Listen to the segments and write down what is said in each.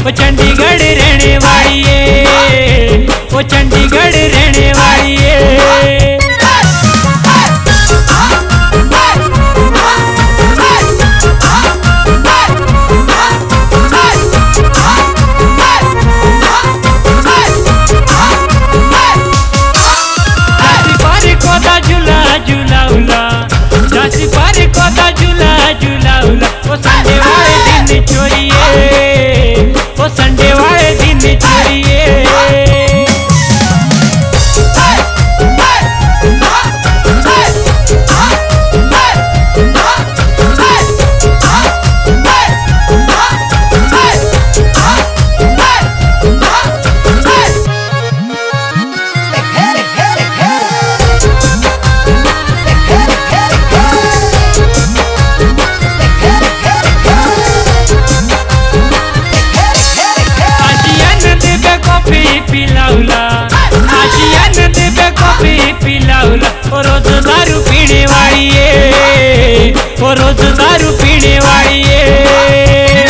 वो चंडीगढ़ रहने वाली है, वो चंडीगढ़ रहने वाली है। वो संडे वाले दिन छोड़िए, वो संडे वाले दिन छोड़िए। वो रोज दारू पीने वाली है, वो रोज दारू पीने वाली है।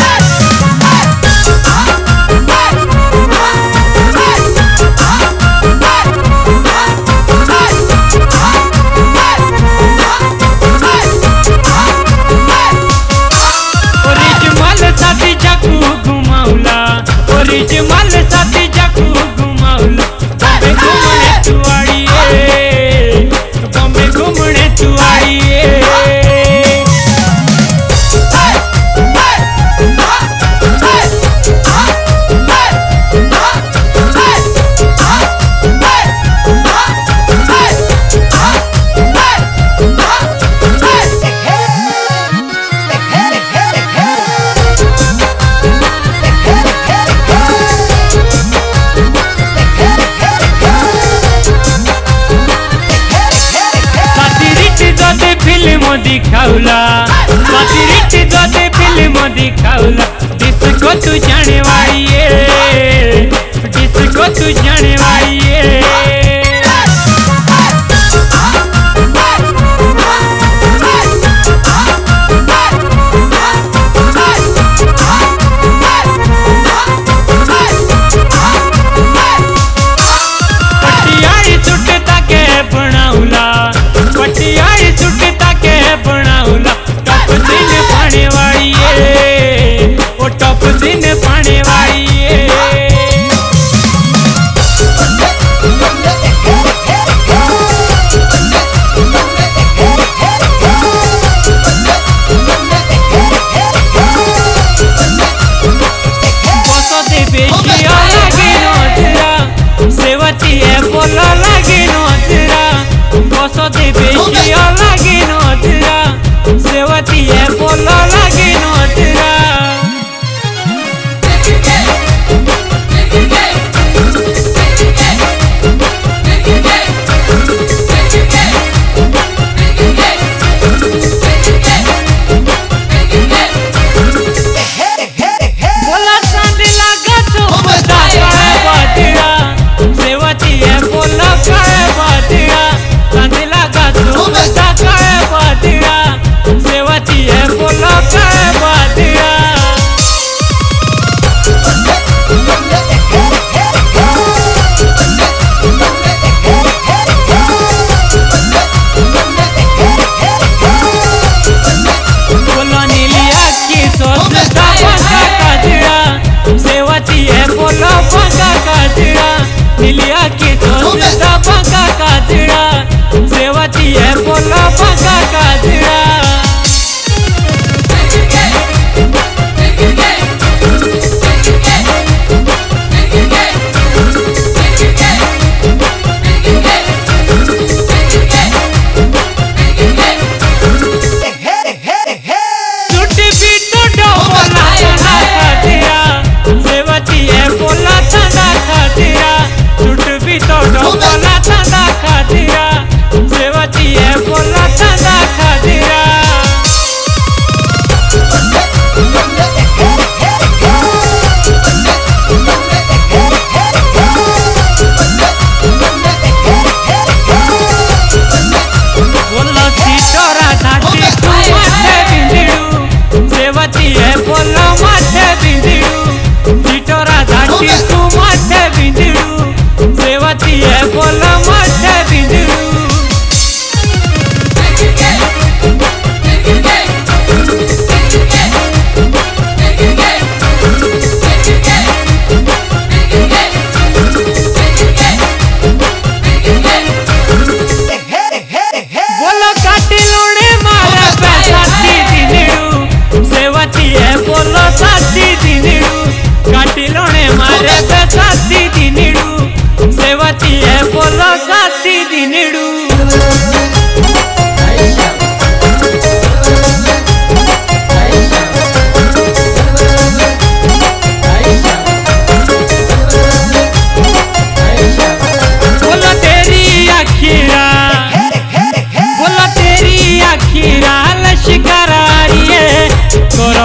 रिजमल साथी जाकू घुमाउला, वो रिजमल साथी जाकू घुमाउला। बॉम्बे घूमने तू आई है, बॉम्बे घूमने तू आई है। फिल्म दिखाउला साथी जोते फिल्म दिखाउला। डिस्को तू जाने वाली है, डिस्को तू जाने वाली है। पटियाली सुटता के बनाउला, पटियाली सुटता के बनाउला। टॉप दिन पाने वाली है, वो टॉप दिन पाने वाली है। सेवती है बोला लगी नोतरा, बसो दे बेशिया लगी नोतरा। सेवती है बोला लगी नोतरा। नीलिया की सोचता पंखा काजड़ा, सेवती है बोला पंखा काजड़ा। सेवती है बोला चंदा खातिरा, टूट भी तो डोला चंदा खातिरा। सेवती है बोला चंदा खातिरा। बोला सीटोरा धाटी माथे बिंदिड़ू, सेवती है बोला माथे बिंदिड़ू।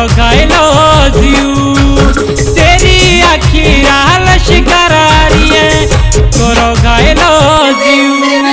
करो घायलो जीव तेरी आखी राल शिकारारी है करो घायलो जीव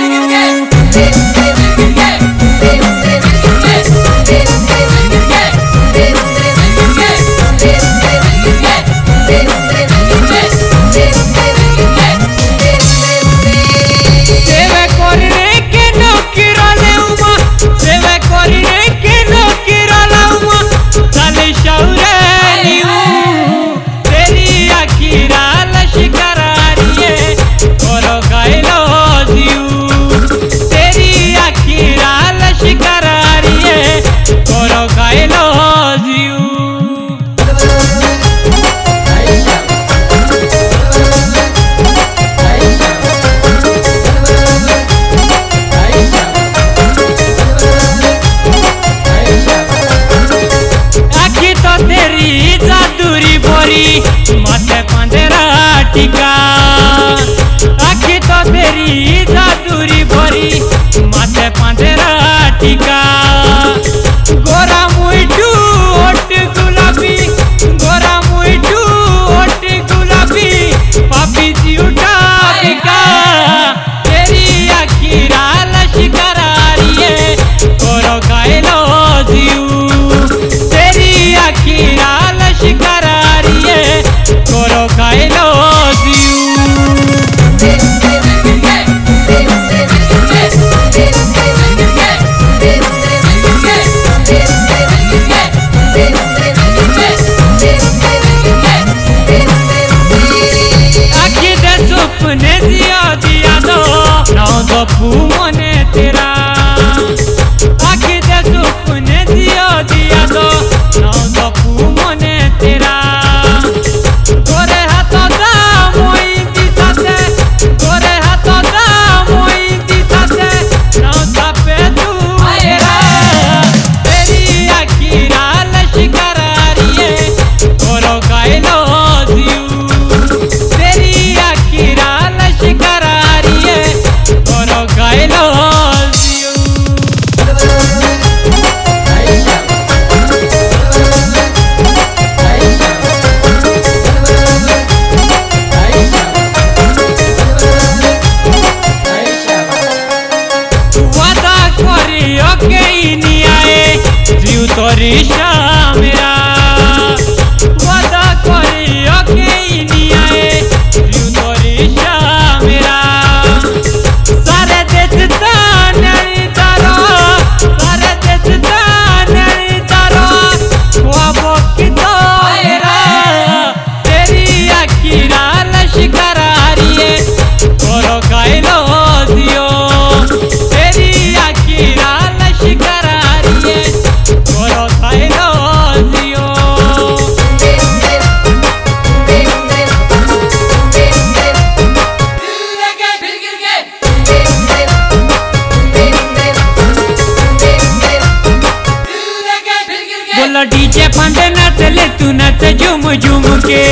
माथे पंदेरा टीका आखी तो तेरी जादूरी भरी माथे पंदेरा टीका गोरा मुइटू ओट गुलाबी गोरा मुइटू ओट गुलाबी पापी जी उठा बिका तेरी आखी राल शिकारारी है करो घायलो जीव तेरी आखी राल शिकारारी है करो घायलो जीव आखी दे सुपने दिया दो नौ दपू मने तेरा आखी दे सुपने दिया दो नौ दपू मने तेरा गोरे हाथ दा मोई दिसाते गोरे हाथ दा मोई दिसाते नौ तापे तू तेरा तेरी आखी राल शिकारारी है करो घायलो जीव तेरी आखी राल शिकारारी है करो घायलो जीव वादा करी ओके नहीं आए जीव तोरी मेरा वादा करी ओके नहीं आए जीव तोरी मेरा सारे देता नड़ी तारो सारे देता नड़ी तारो ख्वाबों की तो मेरा तेरी आखी राल शिकारारी है करो घायलो जियो तेरी आखी राल शिकारारी है करो घायलो जियो बोलो डीजे पंडे नाच ले तू नाच झूम झूम के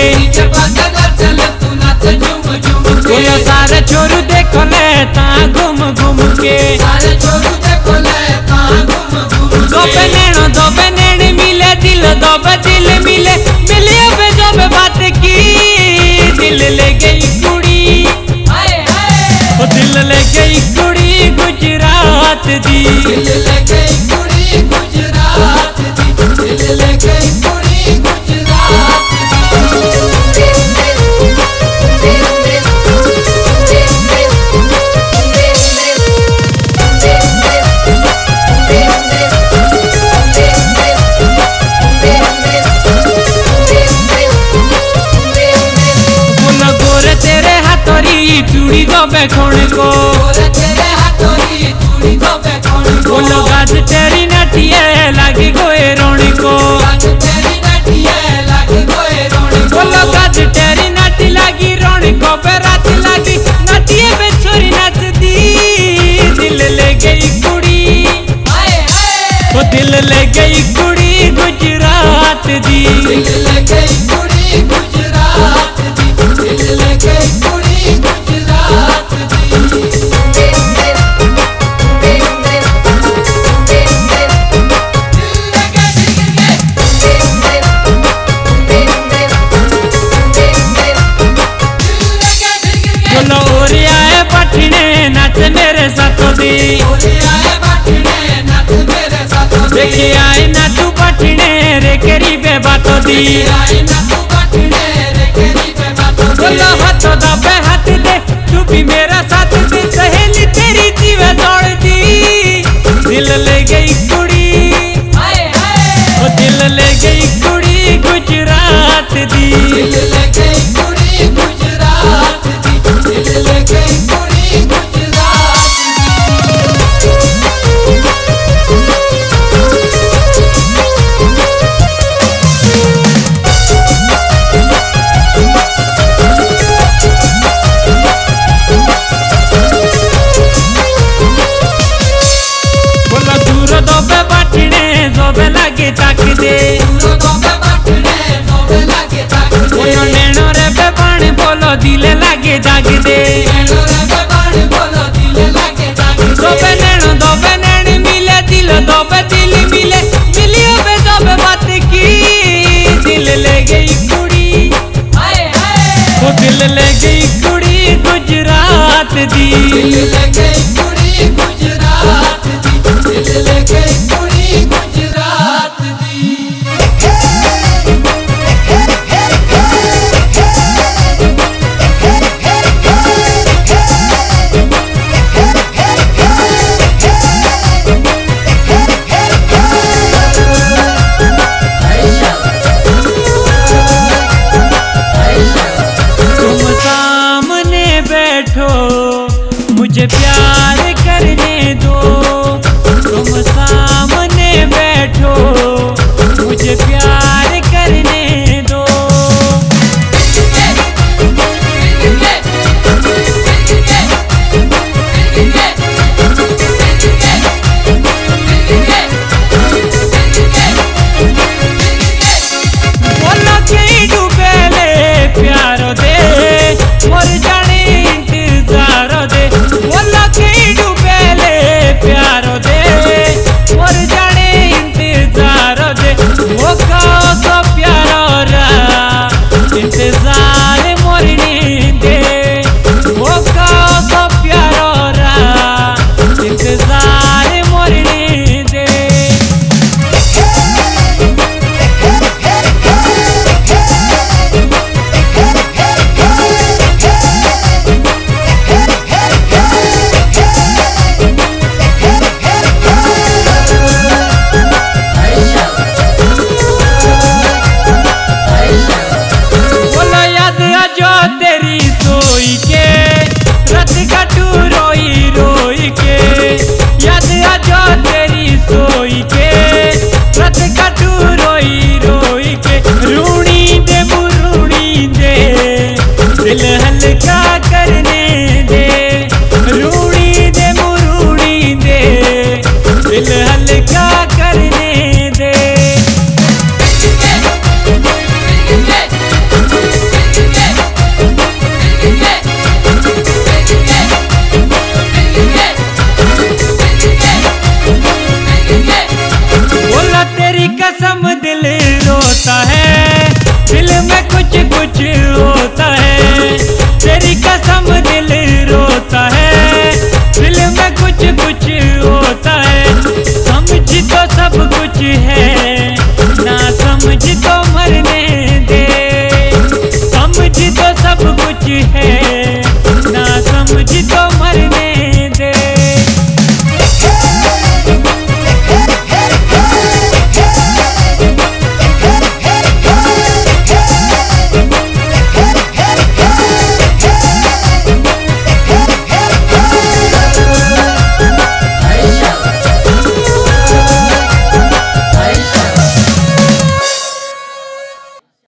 बोलो सारे छोरू देखो ले ता घूम घूम के दोबे नैन मिले दिल दोबे दिल मिले मिले बे दोबे बात की दिल ले गई कुड़ी ओ दिल ले गई कुड़ी गुजरात दी दिल ले गई कुड़ी गुजरात दी दिल ले गई कुड़ी गुजरात बोलो गोरे तेरे हाथोरी चूड़ी दोबे खोने को बोलो गाज तेरी नटिया लागी गोए रोने को बोलो गाज तेरी नटी लागी रोने को बेरात लागी नटिया बे छोरी नाच दी दिल ले गई कुड़ी ओ दिल ले गई कुड़ी गुजरात दी दिल ले गई कुड़ी गुजरात दी दिल ले गई कुड़ी गुजरात दी देखे आए ना तू बटने रे करीबे बातों दी बोलो हाथों दबे हाथ दे तू भी मेरा साथ दे सहेली तेरी जीवे दौड़ दी दिल ले गई कुड़ी ओ दिल ले गई कुड़ी गुजरात दी दिल ले गई कुड़ी गुजरात दी दिल ले गई कुड़ी गुजरात बोला दूर दोबे बटने जोबे लागे ताक दे बोलो नैनो रे बेबान बोलो दिले लागे दाग दे दोबे नैनो दोबे नैन मिले दिल दोबे दिल मिले मिलियो बे दोबे बात की दिल ले गई कुड़ी वो दिल ले गई कुड़ी गुजरात दी दिल ले गई